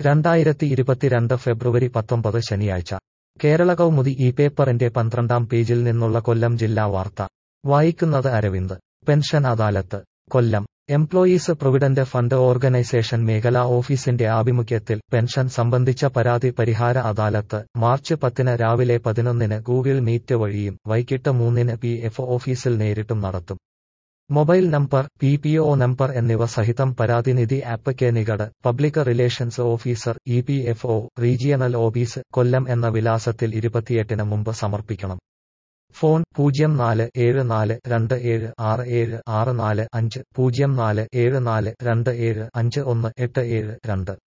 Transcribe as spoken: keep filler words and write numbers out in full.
രണ്ടായിരത്തി ഇരുപത്തിരണ്ട് ഫെബ്രുവരി പത്തൊമ്പത് ശനിയാഴ്ച കേരള കൗമുദി ഈ പേപ്പറിന്റെ പന്ത്രണ്ടാം പേജിൽ നിന്നുള്ള കൊല്ലം ജില്ലാ വാർത്ത വായിക്കുന്നത് Aravind. Pension adalat Kollam. Employees provident fund organisation മേഖലാ ഓഫീസിന്റെ ആഭിമുഖ്യത്തിൽ പെൻഷൻ സംബന്ധിച്ച പരാതി പരിഹാര അദാലത്ത് മാർച്ച് പത്തിന് രാവിലെ പതിനൊന്നിന് ഗൂഗിൾ മീറ്റ് വഴിയും വൈകിട്ട് മൂന്നിന് പി എഫ് ഓഫീസിൽ നേരിട്ടും നടത്തും. Mobile number, P P O number എന്നിവ സഹിതം പരാതിനിധി Aapke Nikat, public relations officer, E P F O, regional office, Kollam എന്ന വിലാസത്തിൽ ഇരുപത്തിയെട്ടിന് മുമ്പ് സമർപ്പിക്കണം. ഫോൺ പൂജ്യം നാല് ഏഴ് നാല് രണ്ട് ഏഴ് ആറ് ഏഴ് ആറ് നാല് അഞ്ച് പൂജ്യം നാല് ഏഴ് നാല് രണ്ട് ഏഴ് അഞ്ച് ഒന്ന് എട്ട് ഏഴ് രണ്ട്.